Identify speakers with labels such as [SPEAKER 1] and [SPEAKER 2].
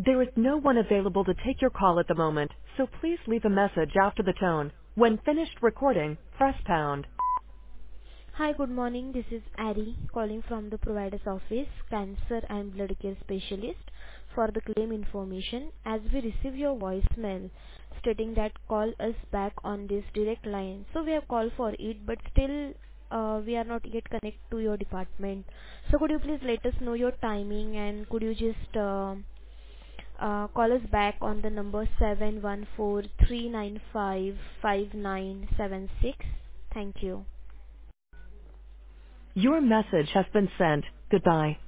[SPEAKER 1] There is no one available to take your call at the moment, so please leave a message after the tone. When finished recording, press pound.
[SPEAKER 2] Hi, good morning. This is Ari calling from the provider's office, cancer and blood care specialist, for the claim information. As we receive your voicemail stating that call us back on this direct line. So we have called for it, but still we are not yet connected to your department. So could you please let us know your timing, and could you just call us back on the number 714-395-5976. Thank you.
[SPEAKER 1] Your message has been sent. Goodbye.